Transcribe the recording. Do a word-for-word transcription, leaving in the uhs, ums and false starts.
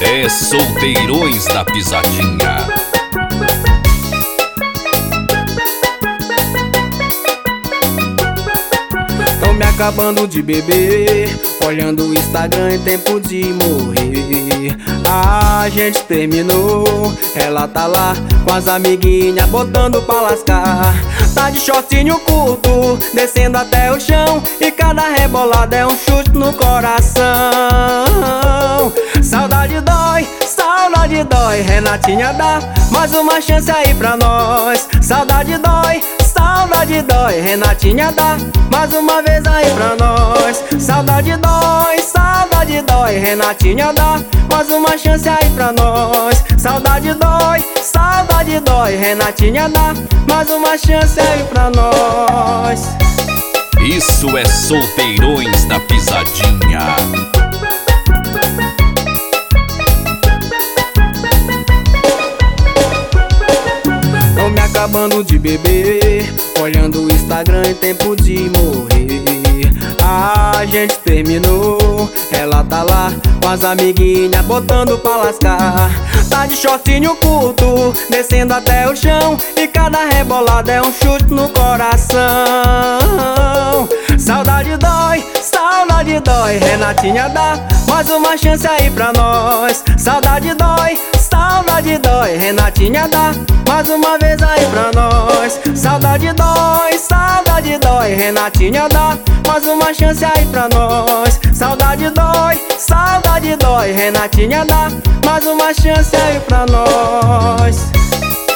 É Solteirões da Pisadinha. Tô me acabando de beber, olhando o Instagram em tempo de morrer. A gente terminou, ela tá lá com as amiguinhas botando pra lascar. Tá de shortinho curto, descendo até o chão, e cada rebolada é um chute no coração. Saudade dói, saudade dói, Renatinha dá mais uma chance aí pra nós. Saudade dói, saudade dói, Renatinha dá mais uma vez aí pra nós. Saudade dói, saudade dói, Renatinha dá mais uma chance aí pra nós. Saudade dói, saudade dói, Renatinha dá mais uma chance aí pra nós. Isso é Solteirões da Pisadinha. Tô me acabando de beber, olhando o Instagram em tempo de morrer. A gente terminou, ela tá lá com as amiguinhas botando pra lascar. Tá de shortinho curto, descendo até o chão, e cada rebolada é um chute no coração. Saudade dói, saudade dói, Renatinha dá mais uma chance aí pra nós. Saudade dói, saudade dói, Renatinha dá mais uma vez aí pra nós. Saudade dói, saudade dói, Renatinha dá mais uma chance aí pra nós. Saudade dói, saudade dói, Renatinha dá mais uma chance aí pra nós.